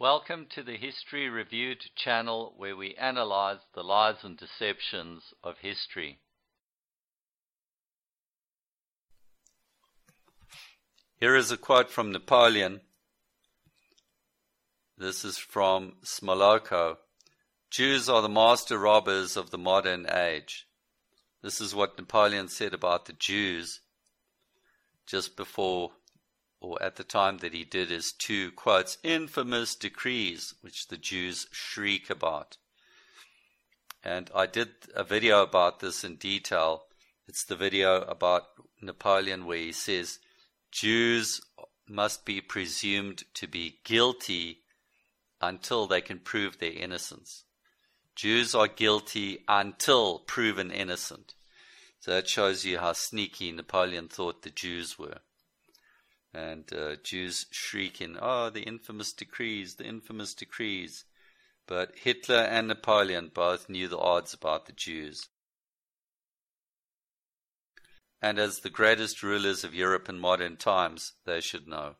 Welcome to the History Reviewed channel, where we analyze the lies and deceptions of history. Here is a quote from Napoleon. This is from Smoloko. Jews are the master robbers of the modern age. This is what Napoleon said about the Jews just before, or at the time that he did his two, quotes, infamous decrees, which the Jews shriek about. And I did a video about this in detail. It's the video about Napoleon where he says, Jews must be presumed to be guilty until they can prove their innocence. Jews are guilty until proven innocent. So that shows you how sneaky Napoleon thought the Jews were. And Jews shrieking, oh, the infamous decrees, the infamous decrees. But Hitler and Napoleon both knew the odds about the Jews. And as the greatest rulers of Europe in modern times, they should know.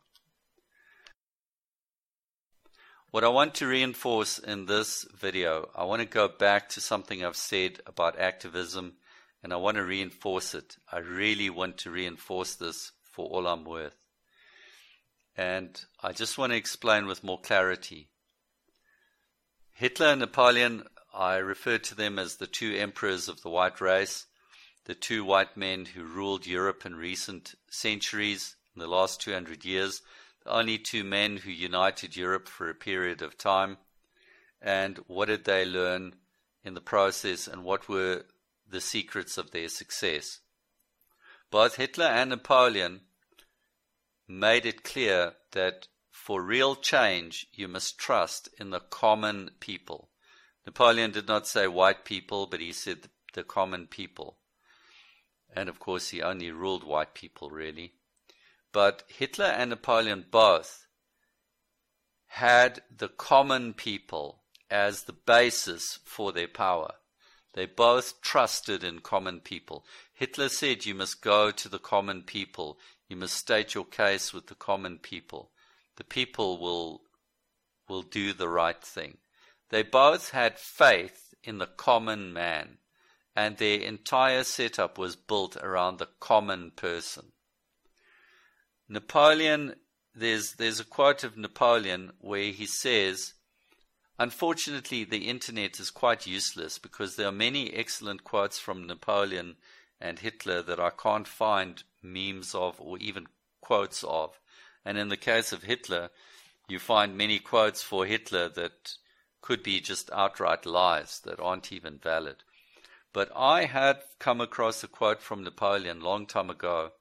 What I want to reinforce in this video, I want to go back to something I've said about activism, and I want to reinforce it. I really want to reinforce this for all I'm worth. And I just want to explain with more clarity. Hitler and Napoleon, I refer to them as the two emperors of the white race, the two white men who ruled Europe in recent centuries, in the last 200 years, the only two men who united Europe for a period of time. And what did they learn in the process, and what were the secrets of their success? Both Hitler and Napoleon made it clear that for real change, you must trust in the common people. Napoleon did not say white people, but he said the common people. And of course, he only ruled white people, really. But Hitler and Napoleon both had the common people as the basis for their power. They both trusted in common people. Hitler said, you must go to the common people. You must state your case with the common people. The people will do the right thing. They both had faith in the common man, and their entire setup was built around the common person. Napoleon, there's a quote of Napoleon where he says, unfortunately the internet is quite useless because there are many excellent quotes from Napoleon and Hitler that I can't find memes of or even quotes of. And in the case of Hitler, you find many quotes for Hitler that could be just outright lies that aren't even valid. But I had come across a quote from Napoleon a long time ago.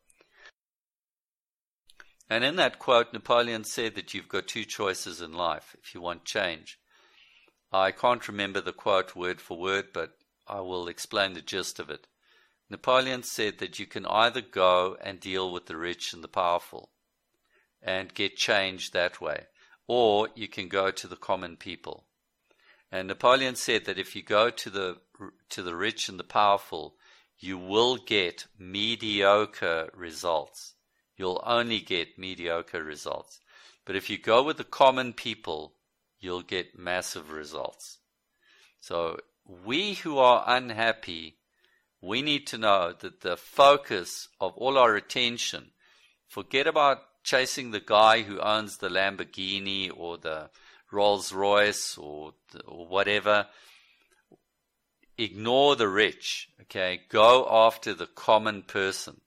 And in that quote, Napoleon said that you've got two choices in life if you want change. I can't remember the quote word for word, but I will explain the gist of it. Napoleon said that you can either go and deal with the rich and the powerful and get change that way, or you can go to the common people. And Napoleon said that if you go to the rich and the powerful, you will get mediocre results. You'll only get mediocre results. But if you go with the common people, you'll get massive results. So we who are unhappy, we need to know that the focus of all our attention, forget about chasing the guy who owns the Lamborghini or the Rolls Royce or whatever. Ignore the rich, okay? Go after the common person.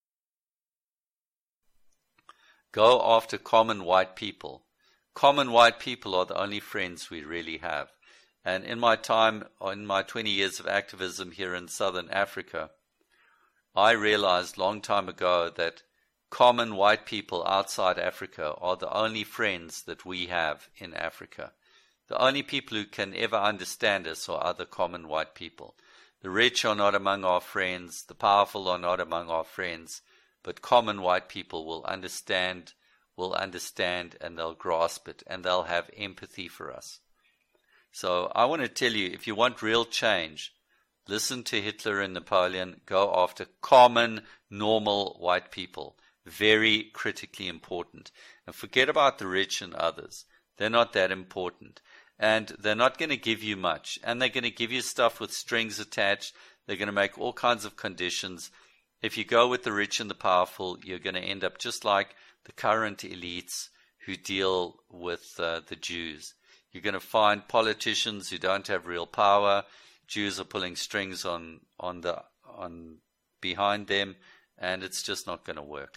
Go after common white people. Common white people are the only friends we really have. And in my time, in my 20 years of activism here in Southern Africa, I realized long time ago that common white people outside Africa are the only friends that we have in Africa. The only people who can ever understand us are other common white people. The rich are not among our friends. The powerful are not among our friends. But common white people will understand, and they'll grasp it, and they'll have empathy for us. So I want to tell you, if you want real change, listen to Hitler and Napoleon. Go after common, normal white people. Very critically important. And forget about the rich and others. They're not that important. And they're not going to give you much. And they're going to give you stuff with strings attached. They're going to make all kinds of conditions. If you go with the rich and the powerful, you're going to end up just like the current elites who deal with the Jews. You're going to find politicians who don't have real power. Jews are pulling strings on behind them, and it's just not going to work.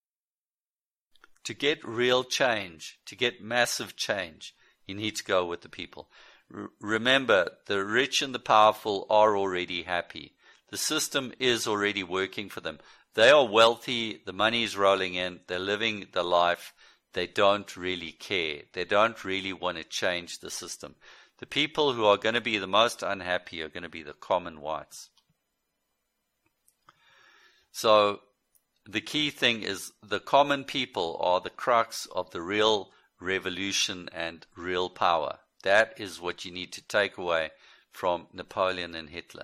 To get real change, to get massive change, you need to go with the people. Remember, the rich and the powerful are already happy. The system is already working for them. They are wealthy, the money is rolling in, they're living the life. They don't really care. They don't really want to change the system. The people who are going to be the most unhappy are going to be the common whites. So the key thing is the common people are the crux of the real revolution and real power. That is what you need to take away from Napoleon and Hitler.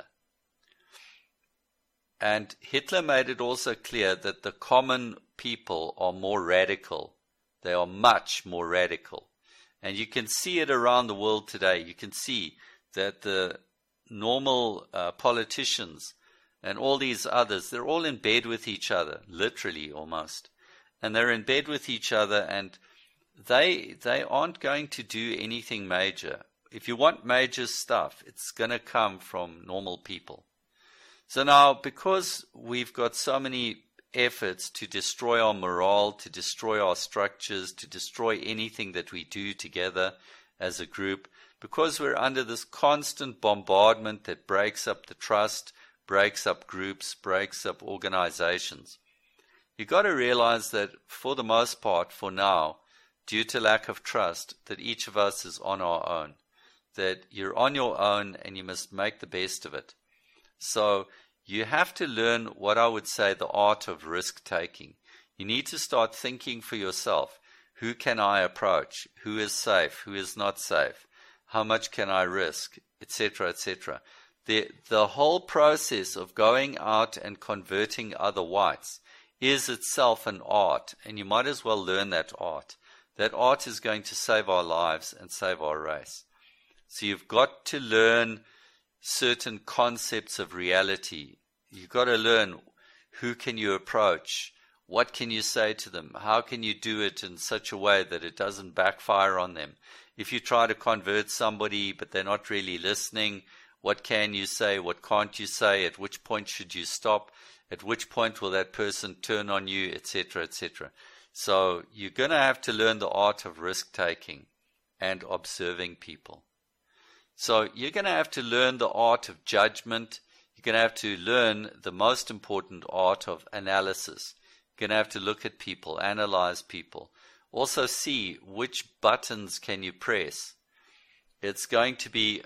And Hitler made it also clear that the common people are more radical. They are much more radical. And you can see it around the world today. You can see that the normal politicians and all these others, they're all in bed with each other, literally almost. And they're in bed with each other, and they aren't going to do anything major. If you want major stuff, it's going to come from normal people. So now, because we've got so many efforts to destroy our morale, to destroy our structures, to destroy anything that we do together as a group, because we're under this constant bombardment that breaks up the trust, breaks up groups, breaks up organizations, you've got to realize that for the most part, for now, due to lack of trust, that each of us is on our own, that you're on your own and you must make the best of it. So you have to learn what I would say the art of risk-taking. You need to start thinking for yourself. Who can I approach? Who is safe? Who is not safe? How much can I risk? Etc., etc. The whole process of going out and converting other whites is itself an art, and you might as well learn that art. That art is going to save our lives and save our race. So you've got to learn certain concepts of reality. You've got to learn who can you approach, what can you say to them, how can you do it in such a way that it doesn't backfire on them. If you try to convert somebody but they're not really listening, what can you say, what can't you say, at which point should you stop, at which point will that person turn on you, etc., etc. So you're going to have to learn the art of risk-taking and observing people. So you're going to have to learn the art of judgment. You're going to have to learn the most important art of analysis. You're going to have to look at people, analyze people. Also see which buttons can you press. It's going to be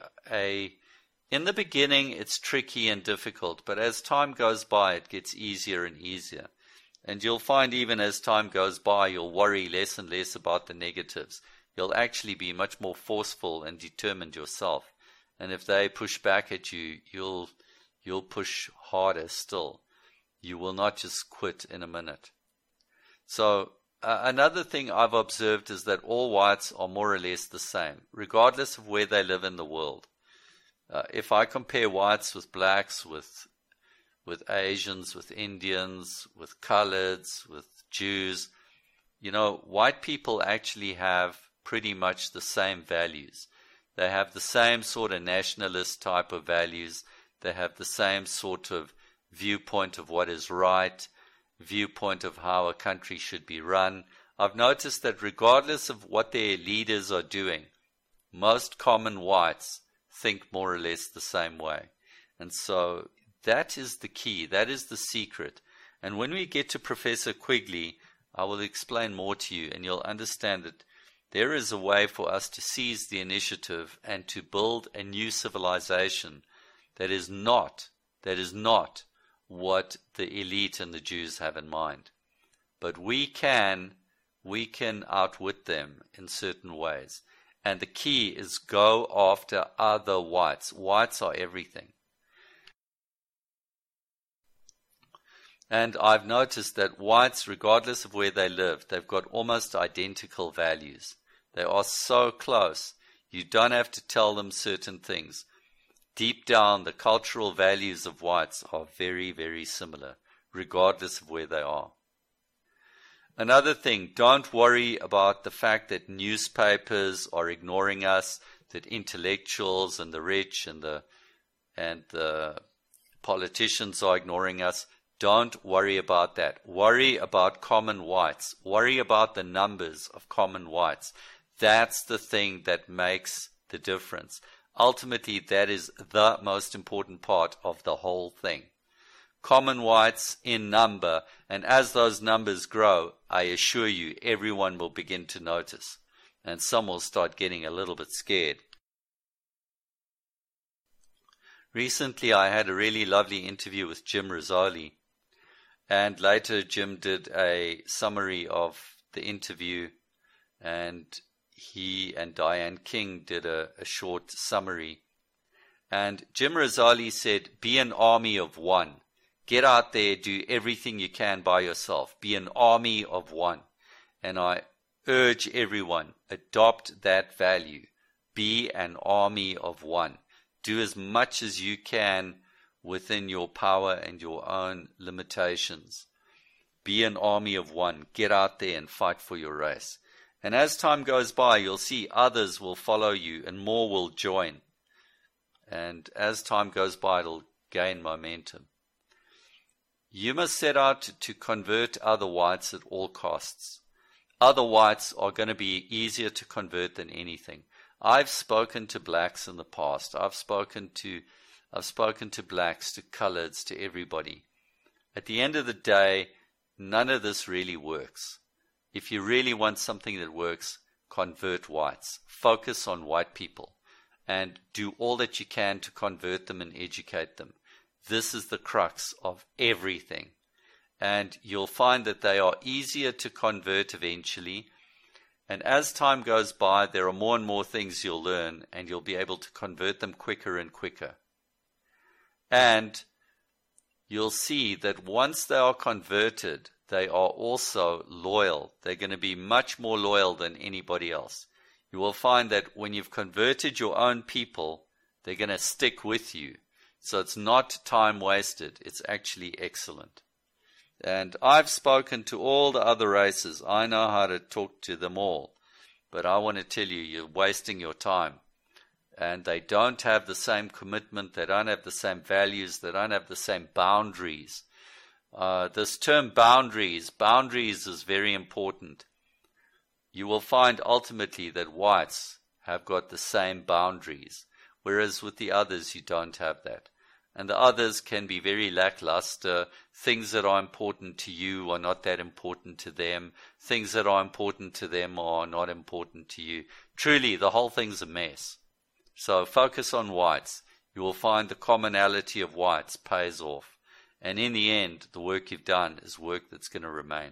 in the beginning it's tricky and difficult, but as time goes by it gets easier and easier. And you'll find even as time goes by you'll worry less and less about the negatives. You'll actually be much more forceful and determined yourself. And if they push back at you, you'll push harder still. You will not just quit in a minute. So another thing I've observed is that all whites are more or less the same, regardless of where they live in the world. If I compare whites with blacks, with Asians, with Indians, with coloreds, with Jews, white people actually have pretty much the same values. They have the same sort of nationalist type of values. They have the same sort of viewpoint of what is right, viewpoint of how a country should be run. I've noticed that regardless of what their leaders are doing, most common whites think more or less the same way. And so that is the key. That is the secret. And when we get to Professor Quigley, I will explain more to you, and you'll understand that there is a way for us to seize the initiative and to build a new civilization that is not what the elite and the Jews have in mind. But we can outwit them in certain ways. And the key is go after other whites. Whites are everything. And I've noticed that whites, regardless of where they live, they've got almost identical values. They are so close. You don't have to tell them certain things. Deep down, the cultural values of whites are very, very similar, regardless of where they are. Another thing, don't worry about the fact that newspapers are ignoring us, that intellectuals and the rich and the politicians are ignoring us. Don't worry about that. Worry about common whites. Worry about the numbers of common whites. That's the thing that makes the difference. Ultimately, that is the most important part of the whole thing. Common whites in number, and as those numbers grow, I assure you, everyone will begin to notice, and some will start getting a little bit scared. Recently, I had a really lovely interview with Jim Rizzoli, and later Jim did a summary of the interview, and he and Diane King did a short summary. And Jim Rizzoli said, be an army of one. Get out there, do everything you can by yourself. Be an army of one. And I urge everyone, adopt that value. Be an army of one. Do as much as you can within your power and your own limitations. Be an army of one. Get out there and fight for your race. And as time goes by, you'll see others will follow you and more will join. And as time goes by, it'll gain momentum. You must set out to convert other whites at all costs. Other whites are going to be easier to convert than anything. I've spoken to blacks in the past. I've spoken to blacks, to coloreds, to everybody. At the end of the day, none of this really works. If you really want something that works, convert whites. Focus on white people and do all that you can to convert them and educate them. This is the crux of everything. And you'll find that they are easier to convert eventually. And as time goes by, there are more and more things you'll learn, and you'll be able to convert them quicker and quicker. And you'll see that once they are converted, they are also loyal. They're going to be much more loyal than anybody else. You will find that when you've converted your own people, they're going to stick with you. So it's not time wasted. It's actually excellent. And I've spoken to all the other races. I know how to talk to them all. But I want to tell you, you're wasting your time. And they don't have the same commitment. They don't have the same values. They don't have the same boundaries. This term boundaries is very important. You will find ultimately that whites have got the same boundaries, whereas with the others you don't have that. And the others can be very lackluster. Things that are important to you are not that important to them. Things that are important to them are not important to you. Truly, the whole thing's a mess. So focus on whites. You will find the commonality of whites pays off. And in the end, the work you've done is work that's going to remain.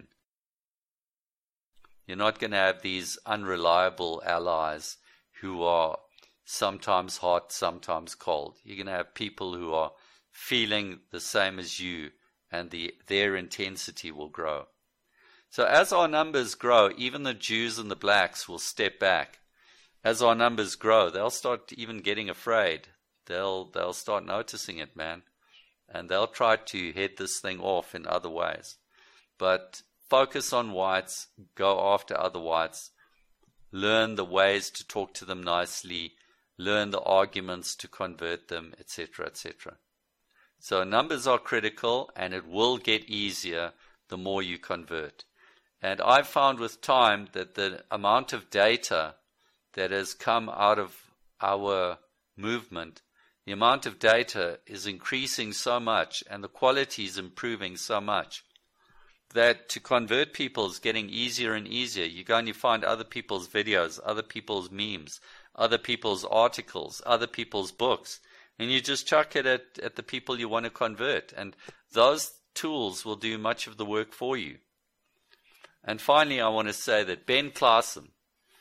You're not going to have these unreliable allies who are sometimes hot, sometimes cold. You're going to have people who are feeling the same as you, and their intensity will grow. So as our numbers grow, even the Jews and the blacks will step back. As our numbers grow, they'll start even getting afraid. They'll start noticing it, man. And they'll try to head this thing off in other ways. But focus on whites, go after other whites, learn the ways to talk to them nicely, learn the arguments to convert them, etc., etc. So numbers are critical, and it will get easier the more you convert. And I've found with time that the amount of data that has come out of our movement, the amount of data is increasing so much, and the quality is improving so much, that to convert people is getting easier and easier. You go and you find other people's videos, other people's memes, other people's articles, other people's books, and you just chuck it at the people you want to convert, and those tools will do much of the work for you. And finally, I want to say that Ben Klassen,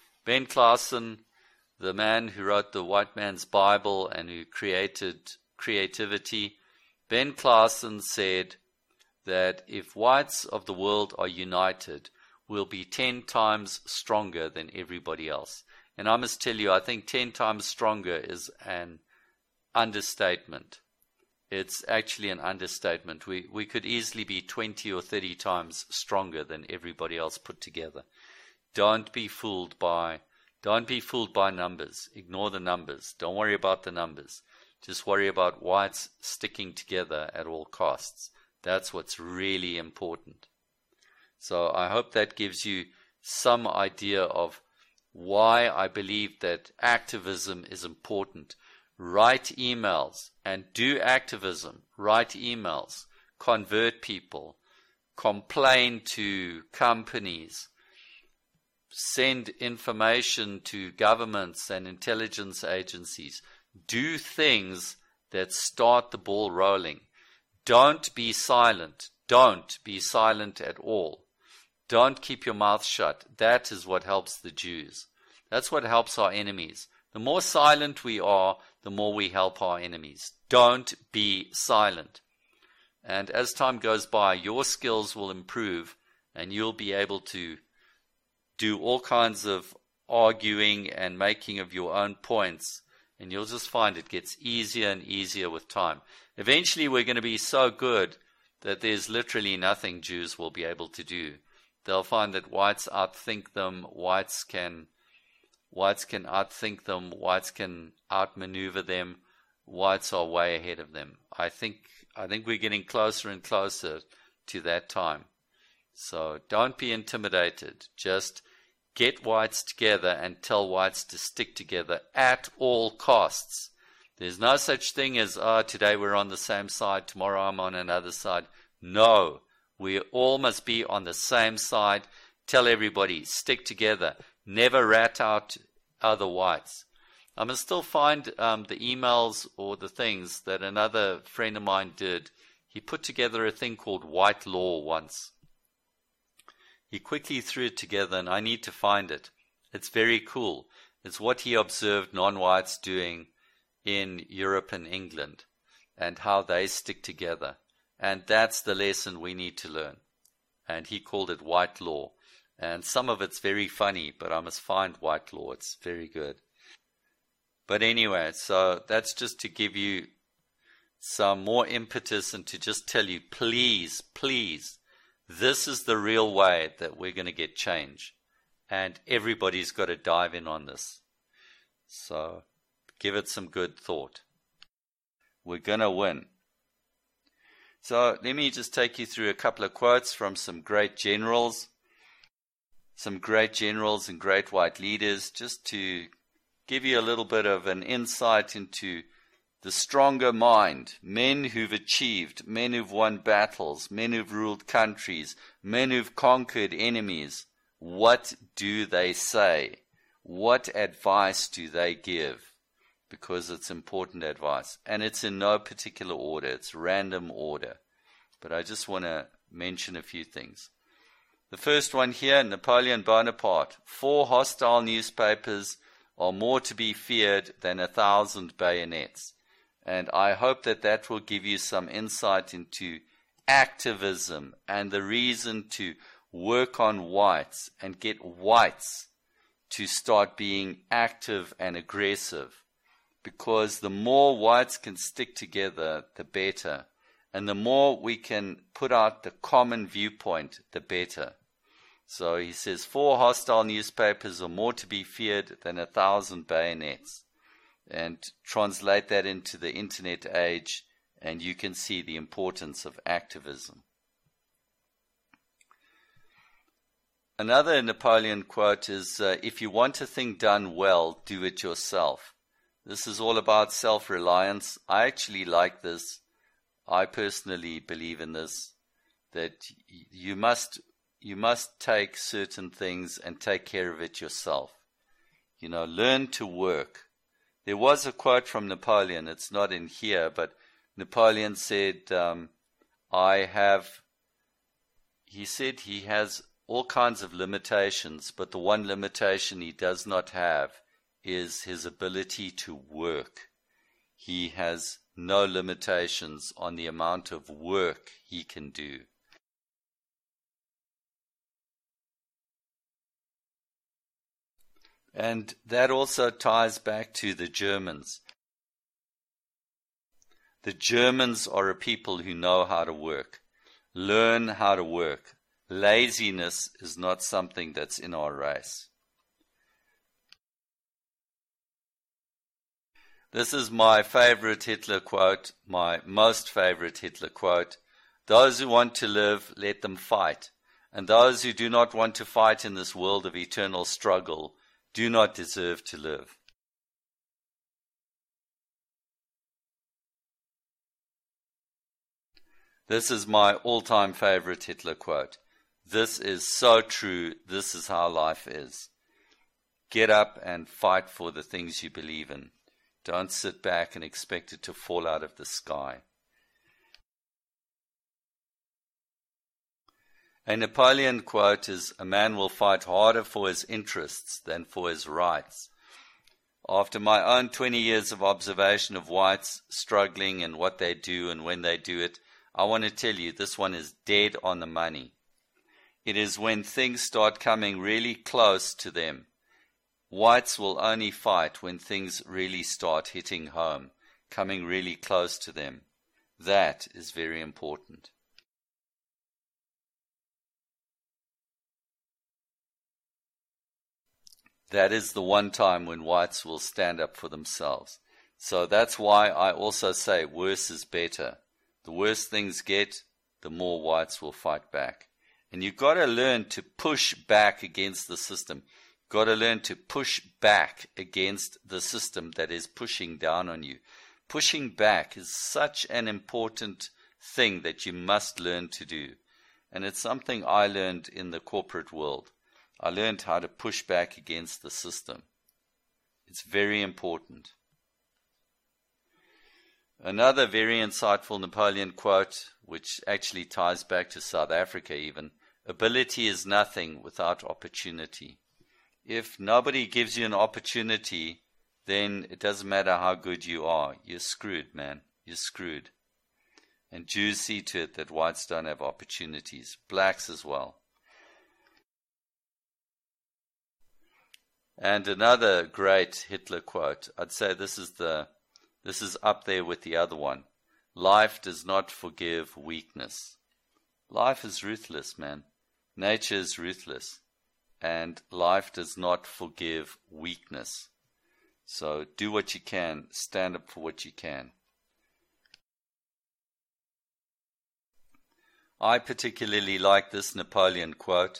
the man who wrote the White Man's Bible and who created creativity, Ben Klassen said that if whites of the world are united, we'll be 10 times stronger than everybody else. And I must tell you, I think 10 times stronger is an understatement. It's actually an understatement. We could easily be 20 or 30 times stronger than everybody else put together. Don't be fooled by numbers. Ignore the numbers. Don't worry about the numbers. Just worry about whites sticking together at all costs. That's what's really important. So I hope that gives you some idea of why I believe that activism is important. Write emails and do activism. Write emails. Convert people. Complain to companies. Send information to governments and intelligence agencies. Do things that start the ball rolling. Don't be silent. Don't be silent at all. Don't keep your mouth shut. That is what helps the Jews. That's what helps our enemies. The more silent we are, the more we help our enemies. Don't be silent. And as time goes by, your skills will improve and you'll be able to do all kinds of arguing and making of your own points. And you'll just find it gets easier and easier with time. Eventually, we're going to be so good that there's literally nothing Jews will be able to do. They'll find that whites outthink them, whites can outthink them, whites can outmaneuver them, whites are way ahead of them. I think we're getting closer and closer to that time. So don't be intimidated. Just get whites together and tell whites to stick together at all costs. There's no such thing as, today we're on the same side, tomorrow I'm on another side. No, we all must be on the same side. Tell everybody, stick together. Never rat out other whites. I must still find the emails or the things that another friend of mine did. He put together a thing called white law once. He quickly threw it together, and I need to find it. It's very cool. It's what he observed non-whites doing in Europe and England and how they stick together. And that's the lesson we need to learn. And he called it white law. And some of it's very funny, but I must find white law. It's very good. But anyway, so that's just to give you some more impetus and to just tell you, please, please, this is the real way that we're going to get change. And everybody's got to dive in on this. So give it some good thought. We're going to win. So let me just take you through a couple of quotes from some great generals and great white leaders, just to give you a little bit of an insight into the stronger mind, men who've achieved, men who've won battles, men who've ruled countries, men who've conquered enemies. What do they say? What advice do they give? Because it's important advice. And it's in no particular order. It's random order. But I just want to mention a few things. The first one here, Napoleon Bonaparte. 4 hostile newspapers are more to be feared than 1,000 bayonets. And I hope that that will give you some insight into activism and the reason to work on whites and get whites to start being active and aggressive. Because the more whites can stick together, the better. And the more we can put out the common viewpoint, the better. So he says 4 hostile newspapers are more to be feared than 1,000 bayonets. And translate that into the internet age, and you can see the importance of activism. Another Napoleon quote is, if you want a thing done well, do it yourself. This is all about self-reliance. I actually like this. I personally believe in this, that you must take certain things and take care of it yourself. Learn to work. There was a quote from Napoleon. It's not in here, but Napoleon said, he said he has all kinds of limitations, but the one limitation he does not have is his ability to work. He has no limitations on the amount of work he can do. And that also ties back to the Germans. The Germans are a people who know how to work. Learn how to work. Laziness is not something that's in our race. This is my favorite Hitler quote, my most favorite Hitler quote. Those who want to live, let them fight. And those who do not want to fight in this world of eternal struggle do not deserve to live. This is my all-time favorite Hitler quote. This is so true. This is how life is. Get up and fight for the things you believe in. Don't sit back and expect it to fall out of the sky. A Napoleon quote is, "A man will fight harder for his interests than for his rights." After my own 20 years of observation of whites struggling and what they do and when they do it, I want to tell you this one is dead on the money. It is when things start coming really close to them. Whites will only fight when things really start hitting home, coming really close to them. That is very important. That is the one time when whites will stand up for themselves. So that's why I also say worse is better. The worse things get, the more whites will fight back. And you've got to learn to push back against the system. You've got to learn to push back against the system that is pushing down on you. Pushing back is such an important thing that you must learn to do. And it's something I learned in the corporate world. I learned how to push back against the system. It's very important. Another very insightful Napoleon quote, which actually ties back to South Africa even, ability is nothing without opportunity. If nobody gives you an opportunity, then it doesn't matter how good you are. You're screwed, man. You're screwed. And Jews see to it that whites don't have opportunities. Blacks as well. And another great Hitler quote, I'd say this is up there with the other one. Life does not forgive weakness. Life is ruthless, man. Nature is ruthless. And life does not forgive weakness. So do what you can. Stand up for what you can. I particularly like this Napoleon quote.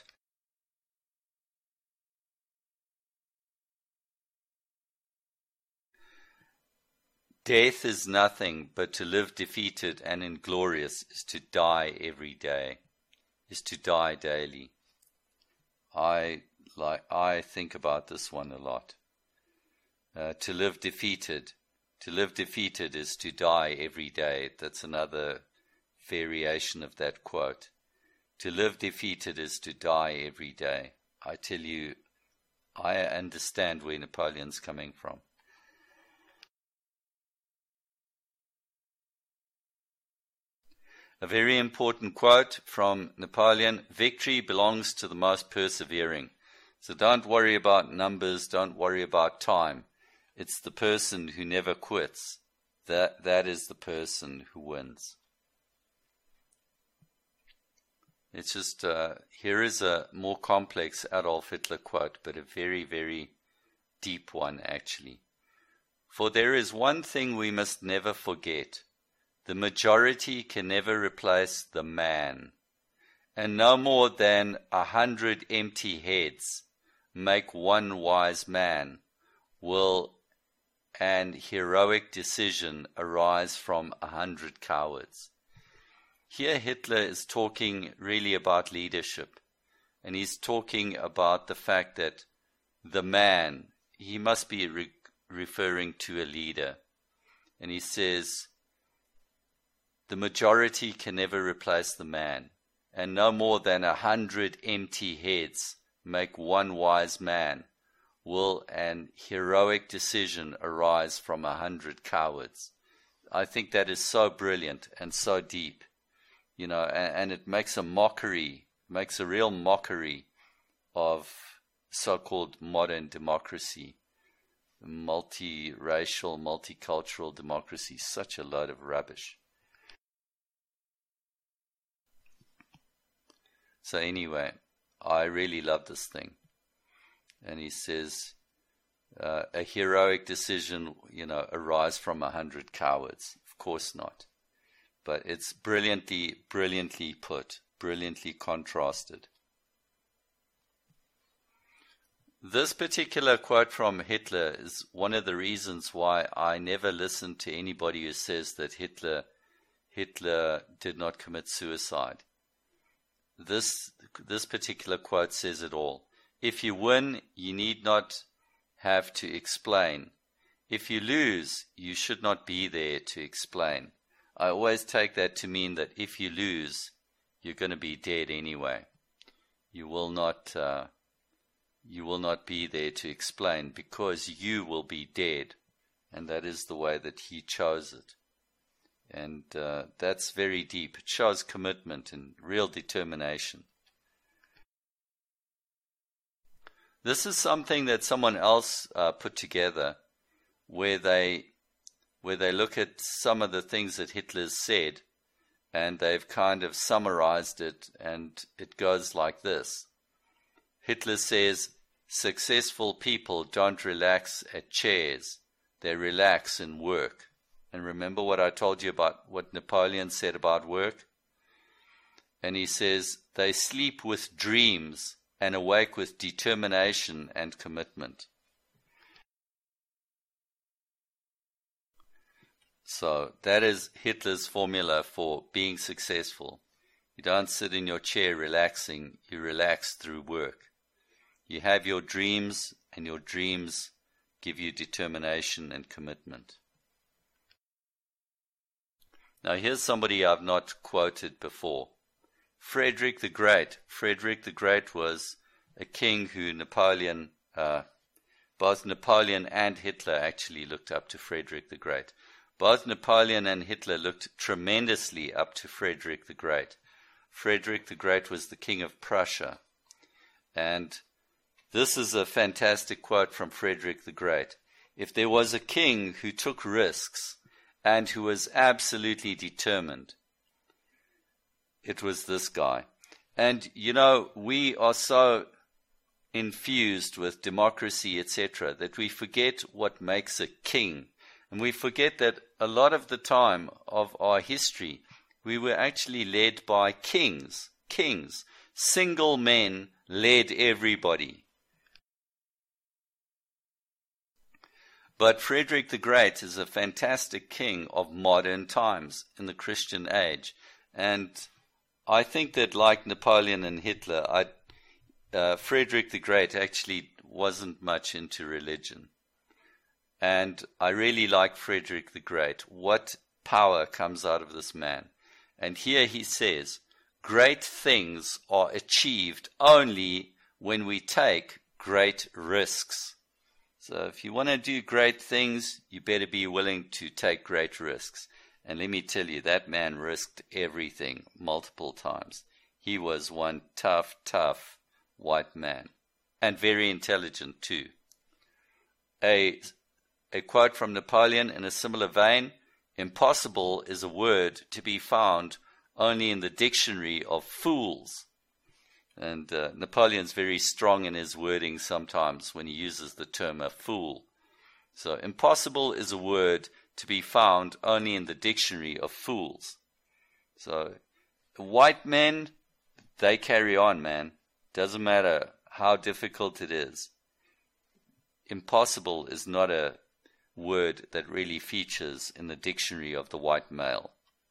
Death is nothing, but to live defeated and inglorious is to die every day, is to die daily. I think about this one a lot. To live defeated is to die every day. That's another variation of that quote. To live defeated is to die every day. I tell you, I understand where Napoleon's coming from. A very important quote from Napoleon, victory belongs to the most persevering. So don't worry about numbers, don't worry about time. It's the person who never quits. That is the person who wins. It's just, here is a more complex Adolf Hitler quote, but a very, very deep one actually. For there is one thing we must never forget. The majority can never replace the man, and no more than 100 empty heads make one wise man. Will an heroic decision arise from 100 cowards? Here Hitler is talking really about leadership, and he's talking about the fact that the man, he must be referring to a leader, and he says, the majority can never replace the man, and no more than 100 empty heads make one wise man. Will an heroic decision arise from 100 cowards? I think that is so brilliant and so deep, you know, and it makes a real mockery of so-called modern democracy, multiracial, multicultural democracy. Such a load of rubbish. So anyway, I really love this thing. And he says, a heroic decision, arise from 100 cowards. Of course not. But it's brilliantly put, brilliantly contrasted. This particular quote from Hitler is one of the reasons why I never listen to anybody who says that Hitler did not commit suicide. This particular quote says it all. If you win, you need not have to explain. If you lose, you should not be there to explain. I always take that to mean that if you lose, you're going to be dead anyway. You will not be there to explain because you will be dead. And that is the way that he chose it. And that's very deep. It shows commitment and real determination. This is something that someone else put together, where they look at some of the things that Hitler's said, and they've kind of summarized it, and it goes like this. Hitler says, successful people don't relax at chairs, they relax in work. And remember what I told you about what Napoleon said about work? And he says, they sleep with dreams and awake with determination and commitment. So that is Hitler's formula for being successful. You don't sit in your chair relaxing, you relax through work. You have your dreams, and your dreams give you determination and commitment. Now here's somebody I've not quoted before. Frederick the Great. Frederick the Great was a king who both Napoleon and Hitler actually looked up to Frederick the Great. Both Napoleon and Hitler looked tremendously up to Frederick the Great. Frederick the Great was the king of Prussia. And this is a fantastic quote from Frederick the Great. If there was a king who took risks and who was absolutely determined, it was this guy. And, we are so infused with democracy, etc., that we forget what makes a king. And we forget that a lot of the time of our history, we were actually led by kings. Kings. Single men led everybody. But Frederick the Great is a fantastic king of modern times in the Christian age. And I think that like Napoleon and Hitler, Frederick the Great actually wasn't much into religion. And I really like Frederick the Great. What power comes out of this man? And here he says, great things are achieved only when we take great risks. So if you want to do great things, you better be willing to take great risks. And let me tell you, that man risked everything multiple times. He was one tough white man. And very intelligent too. A quote from Napoleon in a similar vein, impossible is a word to be found only in the dictionary of fools. And Napoleon's very strong in his wording sometimes when he uses the term a fool. So impossible is a word to be found only in the dictionary of fools. So white men, they carry on, man. Doesn't matter how difficult it is. Impossible is not a word that really features in the dictionary of the white male.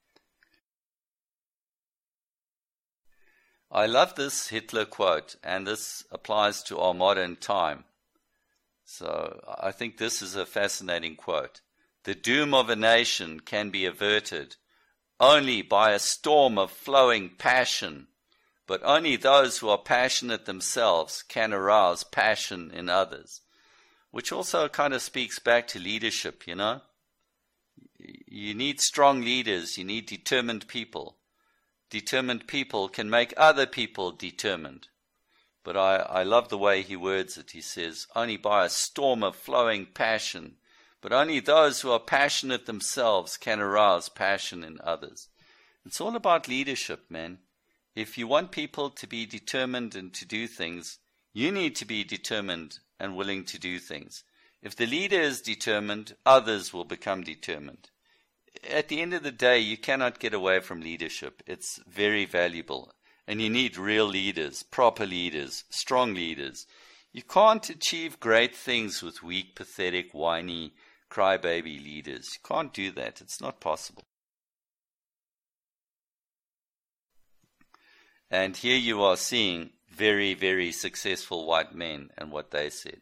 I love this Hitler quote, and this applies to our modern time. So I think this is a fascinating quote. The doom of a nation can be averted only by a storm of flowing passion, but only those who are passionate themselves can arouse passion in others. Which also kind of speaks back to leadership, You need strong leaders, you need determined people. Determined people can make other people determined. But I love the way he words it. He says, only by a storm of flowing passion, but only those who are passionate themselves can arouse passion in others. It's all about leadership, man. If you want people to be determined and to do things, you need to be determined and willing to do things. If the leader is determined, others will become determined. At the end of the day, you cannot get away from leadership. It's very valuable. And you need real leaders, proper leaders, strong leaders. You can't achieve great things with weak, pathetic, whiny, crybaby leaders. You can't do that. It's not possible. And here you are seeing very, very successful white men and what they said.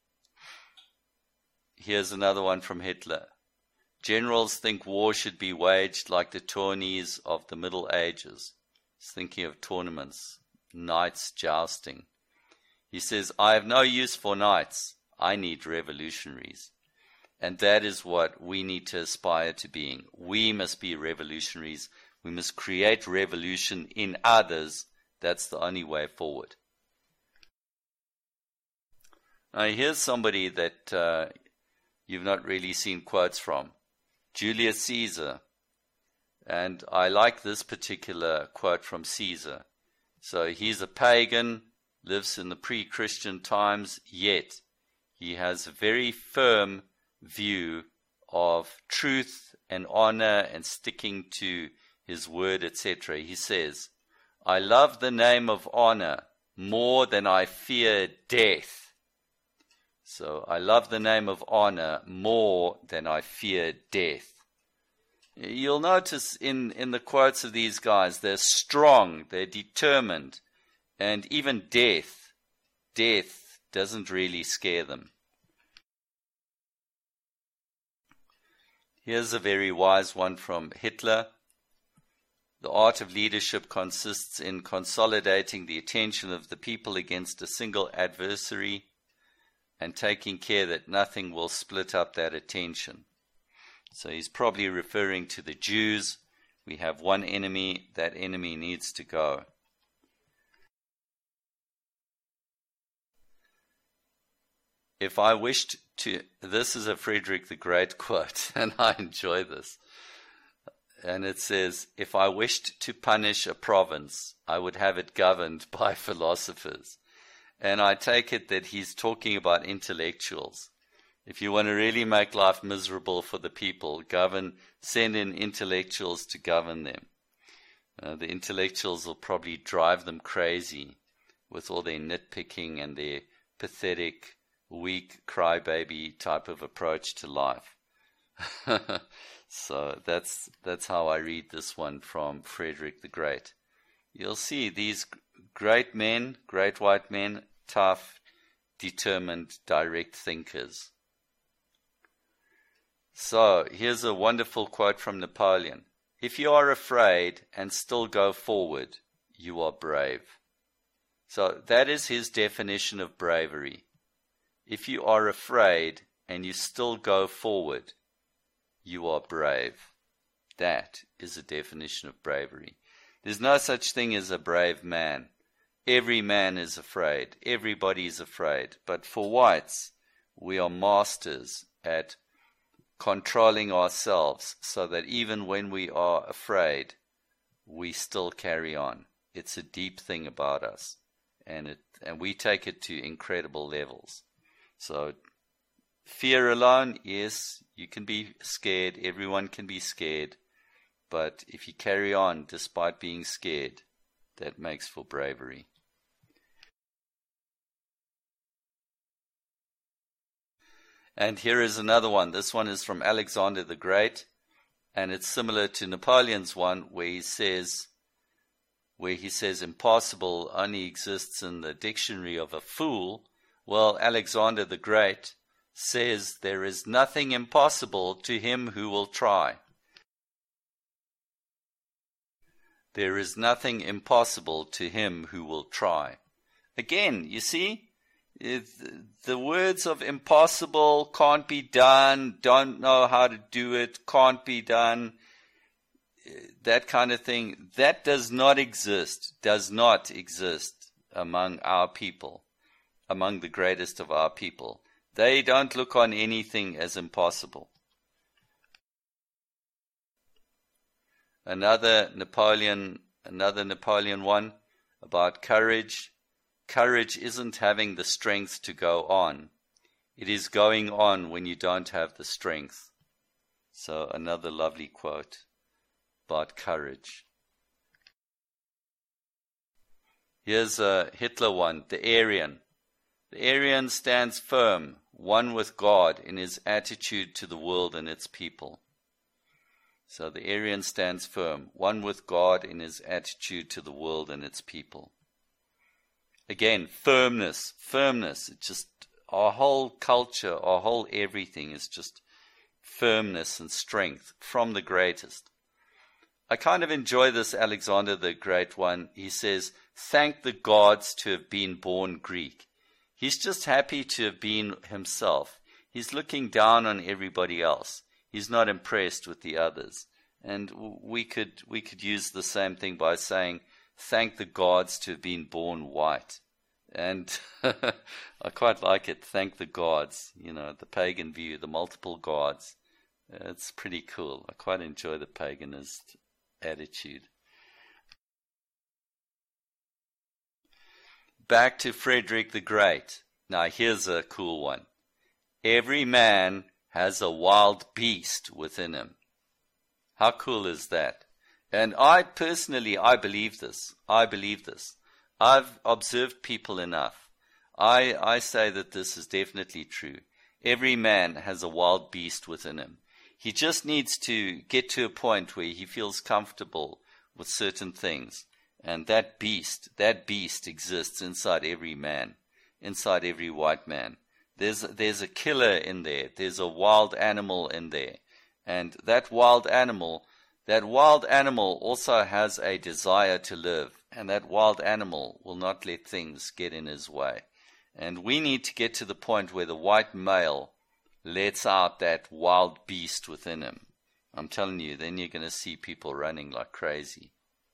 Here's another one from Hitler. Generals think war should be waged like the tourneys of the Middle Ages. He's thinking of tournaments, knights jousting. He says, I have no use for knights. I need revolutionaries. And that is what we need to aspire to being. We must be revolutionaries. We must create revolution in others. That's the only way forward. Now here's somebody that you've not really seen quotes from. Julius Caesar. And I like this particular quote from Caesar. So he's a pagan, lives in the pre-Christian times, yet he has a very firm view of truth and honor and sticking to his word, etc. He says, I love the name of honor more than I fear death. So I love the name of honor more than I fear death. You'll notice in the quotes of these guys, they're strong, they're determined, and even death doesn't really scare them. Here's a very wise one from Hitler. The art of leadership consists in consolidating the attention of the people against a single adversary and taking care that nothing will split up that attention. So he's probably referring to the Jews. We have one enemy, that enemy needs to go. If I wished to, this is a Frederick the Great quote, and I enjoy this. And it says, if I wished to punish a province, I would have it governed by philosophers. And I take it that he's talking about intellectuals. If you want to really make life miserable for the people, send in intellectuals to govern them. The intellectuals will probably drive them crazy with all their nitpicking and their pathetic, weak, crybaby type of approach to life. So that's how I read this one from Frederick the Great. You'll see these great men, great white men, tough, determined, direct thinkers. So here's a wonderful quote from Napoleon. If you are afraid and still go forward, you are brave. So that is his definition of bravery. If you are afraid and you still go forward, you are brave. That is a definition of bravery. There's no such thing as a brave man. Every man is afraid. Everybody is afraid. But for whites, we are masters at controlling ourselves so that even when we are afraid, we still carry on. It's a deep thing about us, and we take it to incredible levels. So fear alone, yes, you can be scared. Everyone can be scared. But if you carry on despite being scared, that makes for bravery. And here is another one. This one is from Alexander the Great, and it's similar to Napoleon's one where he says impossible only exists in the dictionary of a fool. Well, Alexander the Great says there is nothing impossible to him who will try. There is nothing impossible to him who will try. Again, you see, the words of impossible, can't be done, don't know how to do it, can't be done, that kind of thing, that does not exist. among our people, among the greatest of our people. They don't look on anything as impossible. Another Napoleon one about courage. Courage isn't having the strength to go on. It is going on when you don't have the strength. So another lovely quote about courage. Here's a Hitler one, the Aryan. The Aryan stands firm, one with God in his attitude to the world and its people. So the Aryan stands firm, one with God in his attitude to the world and its people. Again, firmness. It's just our whole culture, our whole everything is just firmness and strength from the greatest. I kind of enjoy this Alexander the Great one. He says, thank the gods to have been born Greek. He's just happy to have been himself. He's looking down on everybody else. He's not impressed with the others. And we could use the same thing by saying, thank the gods to have been born white. And I quite like it. Thank the gods. You know, the pagan view, the multiple gods. It's pretty cool. I quite enjoy the paganist attitude. Back to Frederick the Great. Now here's a cool one. Every man has a wild beast within him. How cool is that? And I personally believe this. I've observed people enough. I say that this is definitely true. Every man has a wild beast within him. He just needs to get to a point where he feels comfortable with certain things. And that beast exists inside every man, inside every white man. There's a killer in there. There's a wild animal in there. And that wild animal also has a desire to live. And that wild animal will not let things get in his way. And we need to get to the point where the white male lets out that wild beast within him. I'm telling you, then you're going to see people running like crazy.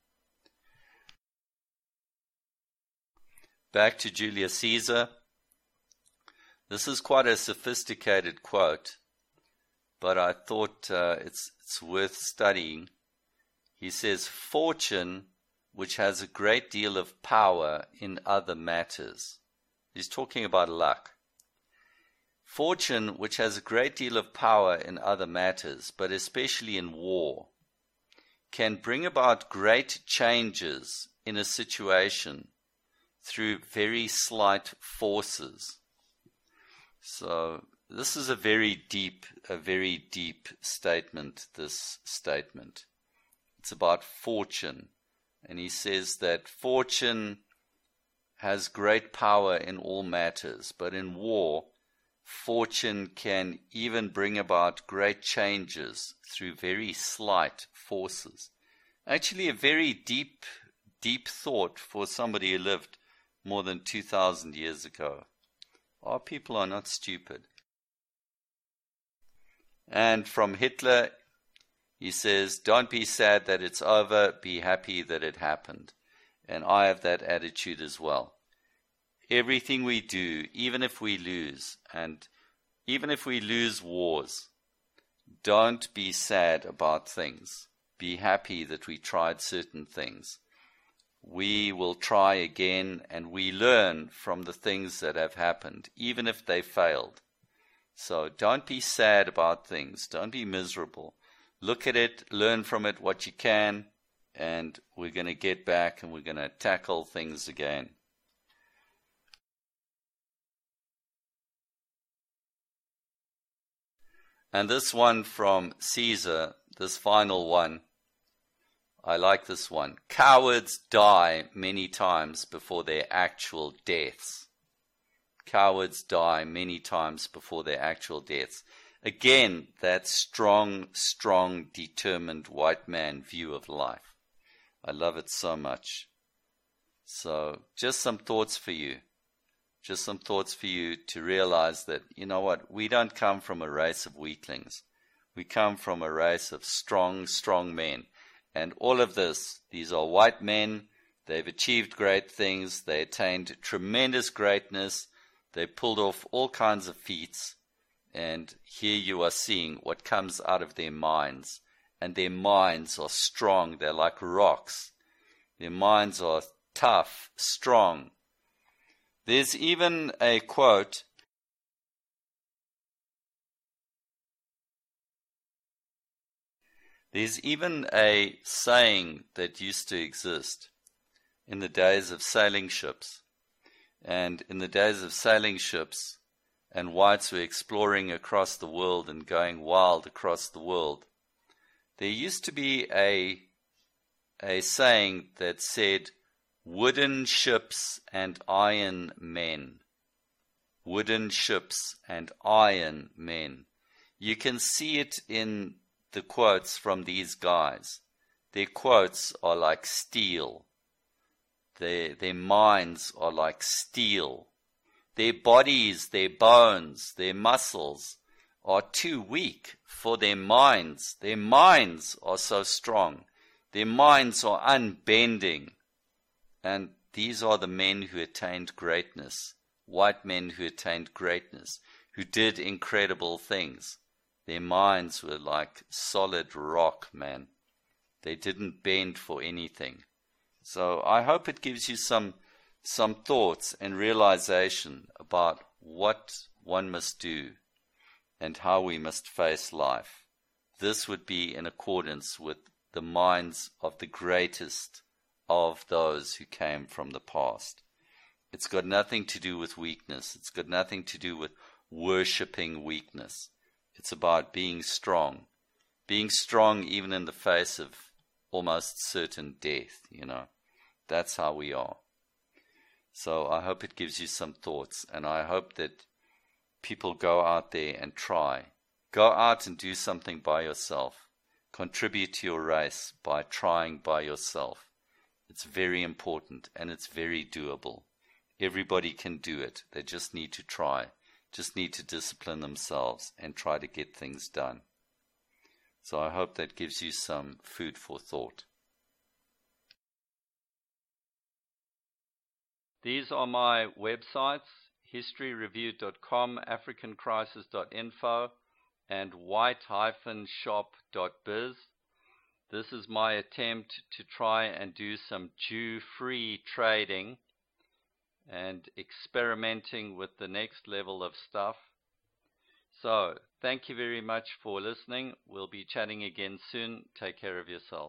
Back to Julius Caesar. This is quite a sophisticated quote, but I thought it's worth studying. He says, fortune, which has a great deal of power in other matters. He's talking about luck. Fortune, which has a great deal of power in other matters, but especially in war, can bring about great changes in a situation through very slight forces. So this is a very deep statement, this statement. It's about fortune. And he says that fortune has great power in all matters, but in war, fortune can even bring about great changes through very slight forces. Actually, a very deep thought for somebody who lived more than 2,000 years ago. Our people are not stupid. And from Hitler, he says, don't be sad that it's over, be happy that it happened. And I have that attitude as well. Everything we do, even if we lose, and even if we lose wars, don't be sad about things. Be happy that we tried certain things. We will try again, and we learn from the things that have happened, even if they failed. So don't be sad about things. Don't be miserable. Look at it, learn from it what you can, and we're going to get back and we're going to tackle things again. And this one from Caesar, this final one, I like this one. Cowards die many times before their actual deaths. Cowards die many times before their actual deaths. Again, that strong, determined white man view of life. I love it so much. So, just some thoughts for you. Just some thoughts for you to realize that, you know what, we don't come from a race of weaklings. We come from a race of strong men. And all of this, these are white men They've achieved great things. They attained tremendous greatness. They pulled off all kinds of feats. And here you are seeing what comes out of their minds. And their minds are strong. They're like rocks. Their minds are tough, strong. There's even a quote. There's even a saying that used to exist in the days of sailing ships. And in the days of sailing ships, and whites were exploring across the world and going wild across the world, there used to be a saying that said, wooden ships and iron men. Wooden ships and iron men. You can see it in the quotes from these guys. Their quotes are like steel. Their minds are like steel. Their bodies, their bones, their muscles are too weak for their minds. Their minds are so strong. Their minds are unbending. And these are the men who attained greatness. White men who attained greatness, who did incredible things. Their minds were like solid rock, man. They didn't bend for anything. So I hope it gives you some thoughts and realization about what one must do and how we must face life. This would be in accordance with the minds of the greatest of those who came from the past. It's got nothing to do with weakness. It's got nothing to do with worshipping weakness. It's about being strong even in the face of almost certain death, That's how we are. So I hope it gives you some thoughts, and I hope that people go out there and try. Go out and do something by yourself. Contribute to your race by trying by yourself. It's very important, and it's very doable. Everybody can do it. They just need to try. Just need to discipline themselves and try to get things done. So I hope that gives you some food for thought. These are my websites, historyreview.com, africancrisis.info, and white-shop.biz. This is my attempt to try and do some Jew-free trading and experimenting with the next level of stuff. So, thank you very much for listening. We'll be chatting again soon. Take care of yourselves.